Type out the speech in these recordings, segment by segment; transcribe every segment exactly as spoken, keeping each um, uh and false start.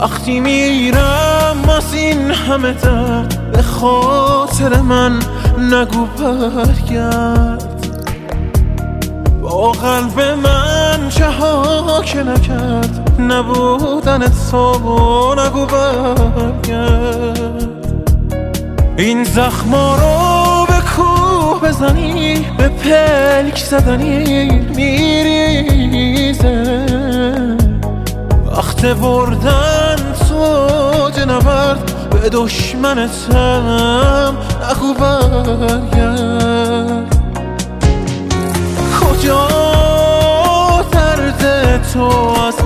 وقتی میرم از این همه درد به خاطر من نگو برگرد. با قلب من چه ها که نکرد نبودن تو نگو برگرد. این زخما رو به کوه بزنی به پلک زدنی میریزه. وقت بردن تو جنورد به دشمنتم نگو برگرد. کجا درد تو از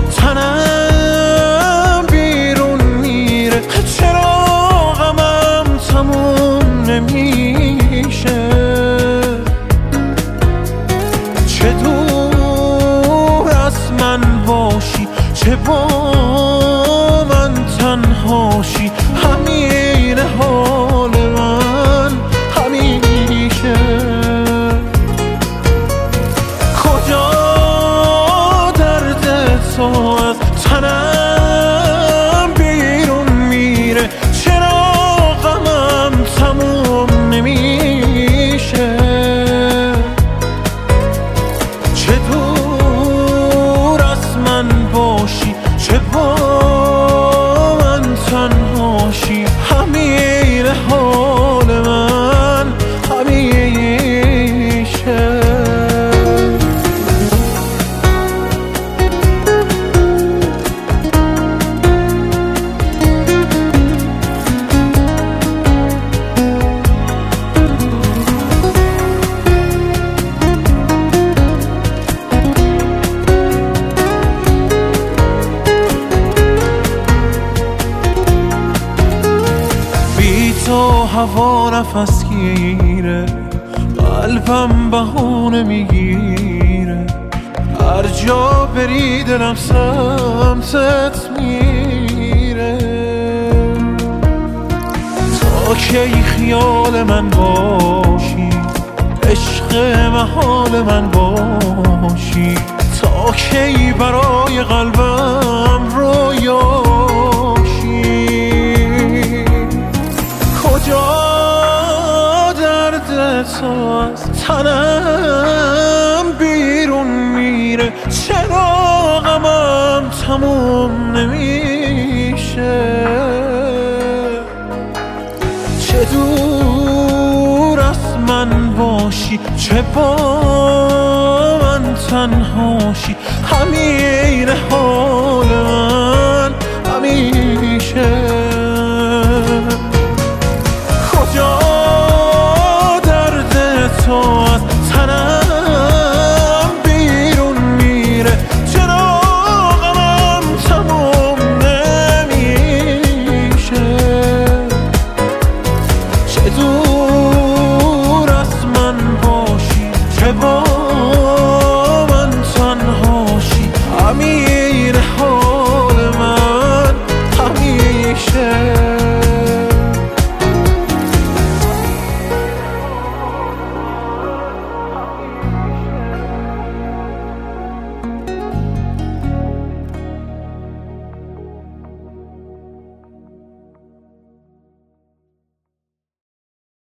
تنم بیرون میره؟ چرا غمم تموم نمیشه؟ چه دور از من باشی چه با من تنهاشی همین حال من همیشه. کجا درد تو از تنم بیرون میره؟ چرا غمم تموم نمیشه؟ چه دور از من باشی چه با من تنهاشی همین حال من همیشه. تو هوا نفس گیره قلبم بهونه میگیره. هر جا بری دلم سمتت میره. تا کی خیال من باشی عشق محال من باشی؟ تا کی برای قلبم رویاشی؟ کجا درد تو از تنم بیرون میره؟ چرا غمم تموم نمیشه؟ چه دور از من باشی چه با من تنهاشی همین حال من همیشه.